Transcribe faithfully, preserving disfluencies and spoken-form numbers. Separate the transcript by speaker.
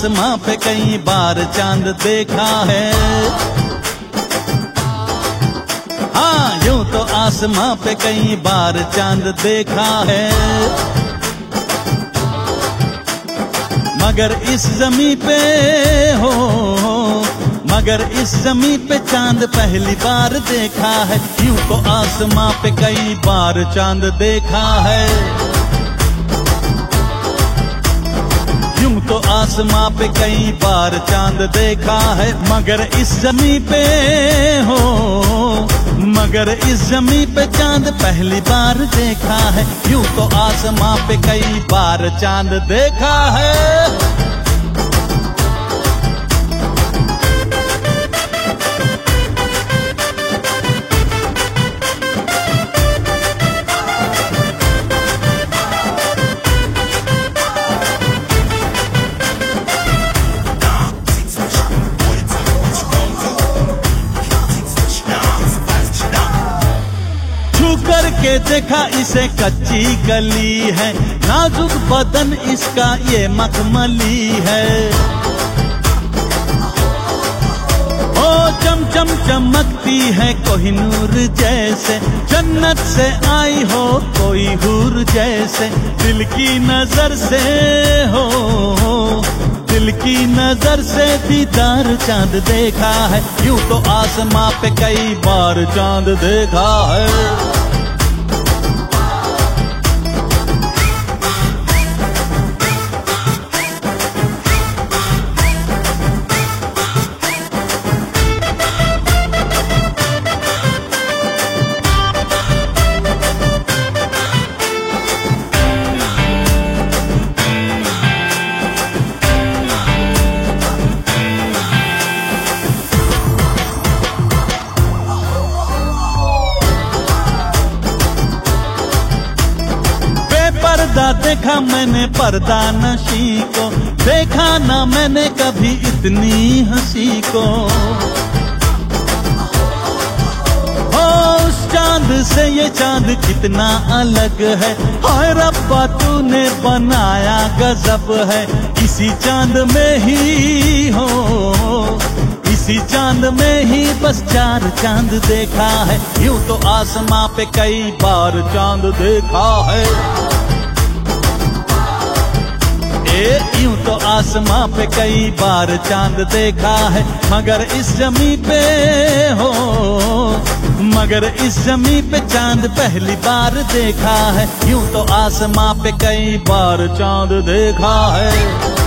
Speaker 1: आसमां पे कई बार चांद देखा है। हाँ, यूं तो आसमां पे कई बार चांद देखा है, मगर इस ज़मीं पे हो मगर इस ज़मीं पे चांद पहली बार देखा है। यूं तो आसमां पे कई बार चांद देखा है, यूं तो आसमां पे कई बार चांद देखा है, मगर इस ज़मीं पे हो मगर इस ज़मीं पे चांद पहली बार देखा है। यूं तो आसमां पे कई बार चांद देखा है। करके देखा इसे, कच्ची गली है, नाजुक बदन इसका ये मखमली है। ओ चम चम चमकती है कोहिनूर जैसे, जन्नत से आई हो कोई हूर जैसे। दिल की नजर से हो दिल की नजर से दीदार चांद देखा है। यूं तो आसमां पे कई बार चांद देखा है। पर्दा देखा मैंने पर्दा नशी को, देखा ना मैंने कभी इतनी हंसी को। ओ उस चांद से ये चांद कितना अलग है, हाय रब्बा तूने बनाया गजब है। इसी चांद में ही हो इसी चांद में ही बस चार चांद देखा है। यूं तो आसमां पे कई बार चांद देखा है। यूं तो आसमां पे कई बार चांद देखा है, मगर इस ज़मीं पे हो मगर इस ज़मीं पे चांद पहली बार देखा है। यूं तो आसमां पे कई बार चांद देखा है।